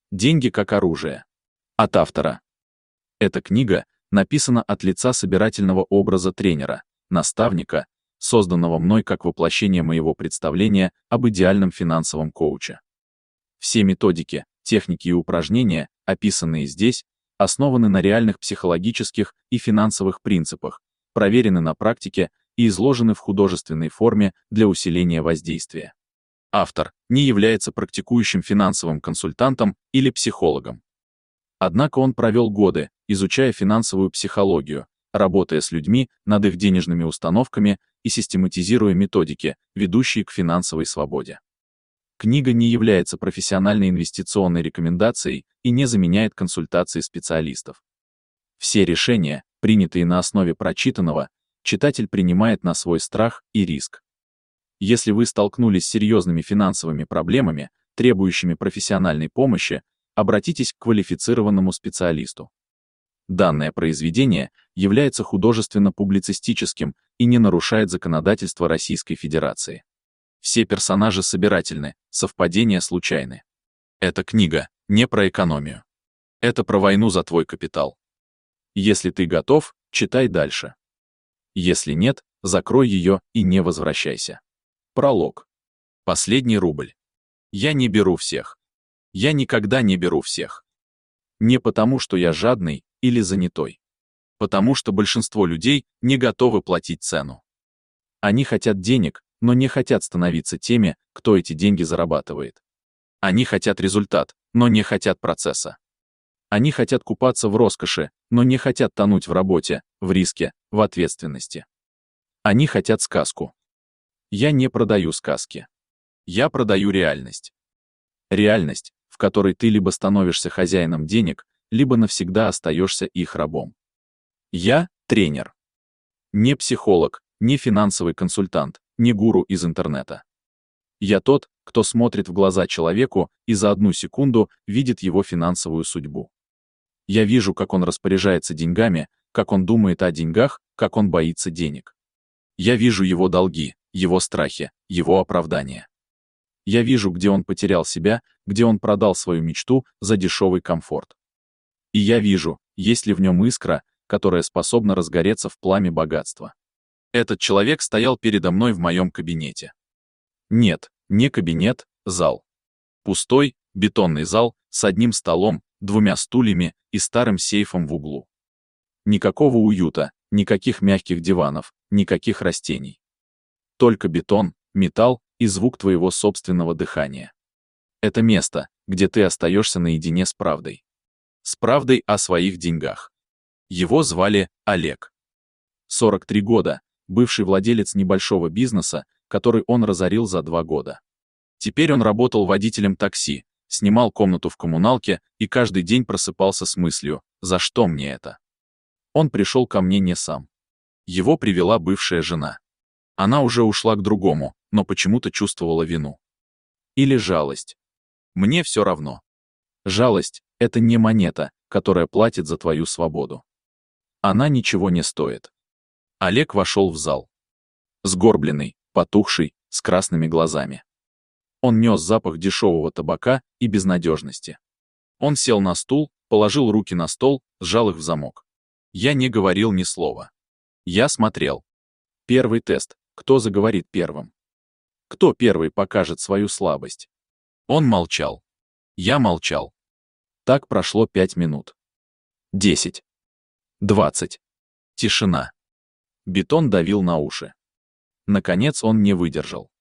Деньги как оружие. От автора. Эта книга написана от лица собирательного образа тренера, наставника, созданного мной как воплощение моего представления об идеальном финансовом коуче. Все методики, техники и упражнения, описанные здесь, основаны на реальных психологических и финансовых принципах, проверены на практике и изложены в художественной форме для усиления воздействия. Автор не является практикующим финансовым консультантом или психологом. Однако он провел годы, изучая финансовую психологию, работая с людьми над их денежными установками и систематизируя методики, ведущие к финансовой свободе. Книга не является профессиональной инвестиционной рекомендацией и не заменяет консультации специалистов. Все решения, принятые на основе прочитанного, читатель принимает на свой страх и риск. Если вы столкнулись с серьезными финансовыми проблемами, требующими профессиональной помощи, обратитесь к квалифицированному специалисту. Данное произведение является художественно-публицистическим и не нарушает законодательство Российской Федерации. Все персонажи собирательны, совпадения случайны. Эта книга не про экономию. Это про войну за твой капитал. Если ты готов, читай дальше. Если нет, закрой ее и не возвращайся. Пролог. Последний рубль. Я не беру всех. Я никогда не беру всех. Не потому, что я жадный или занятой. Потому что большинство людей не готовы платить цену. Они хотят денег, но не хотят становиться теми, кто эти деньги зарабатывает. Они хотят результат, но не хотят процесса. Они хотят купаться в роскоши, но не хотят тонуть в работе, в риске, в ответственности. Они хотят сказку. Я не продаю сказки. Я продаю реальность. Реальность, в которой ты либо становишься хозяином денег, либо навсегда остаешься их рабом. Я — тренер. Не психолог, не финансовый консультант, не гуру из интернета. Я тот, кто смотрит в глаза человеку и за одну секунду видит его финансовую судьбу. Я вижу, как он распоряжается деньгами, как он думает о деньгах, как он боится денег. Я вижу его долги, его страхи, его оправдания. Я вижу, где он потерял себя, где он продал свою мечту за дешевый комфорт. И я вижу, есть ли в нем искра, которая способна разгореться в пламя богатства. Этот человек стоял передо мной в моем кабинете. Нет, не кабинет, зал. Пустой, бетонный зал с одним столом, 2 стульями и старым сейфом в углу. Никакого уюта, никаких мягких диванов, никаких растений. Только бетон, металл и звук твоего собственного дыхания. Это место, где ты остаешься наедине с правдой. С правдой о своих деньгах. Его звали Олег. 43 года, бывший владелец небольшого бизнеса, который он разорил за 2 года. Теперь он работал водителем такси, снимал комнату в коммуналке и каждый день просыпался с мыслью: за что мне это? Он пришел ко мне не сам. Его привела бывшая жена. Она уже ушла к другому, но почему-то чувствовала вину. Или жалость. Мне все равно. Жалость — это не монета, которая платит за твою свободу. Она ничего не стоит. Олег вошел в зал. Сгорбленный, потухший, с красными глазами. Он нес запах дешевого табака и безнадежности. Он сел на стул, положил руки на стол, сжал их в замок. Я не говорил ни слова. Я смотрел. Первый тест. Кто заговорит первым? Кто первый покажет свою слабость? Он молчал. Я молчал. Так прошло 5 минут. 10. 20. Тишина. Бетон давил на уши. Наконец он не выдержал.